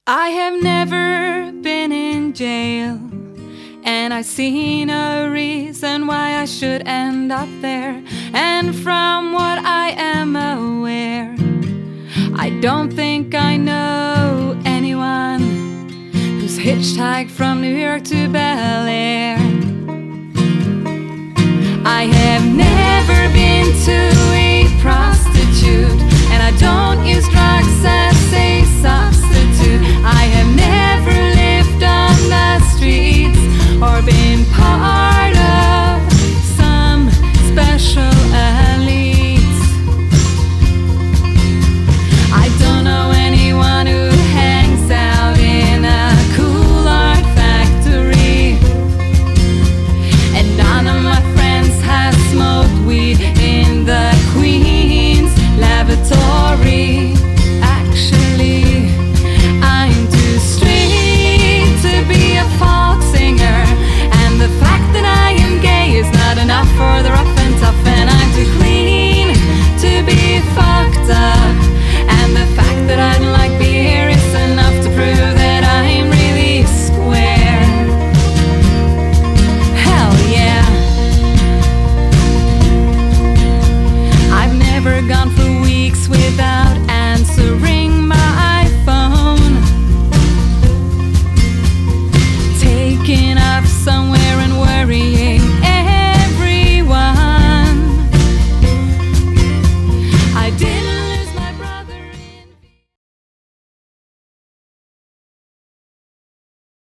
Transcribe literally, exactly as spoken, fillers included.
I have never been in jail, and I see no reason why I should end up there. And from what I am aware, I don't think I know anyone who's hitchhiked from New York to Bel Air. I have never been to a prostitute, and I don't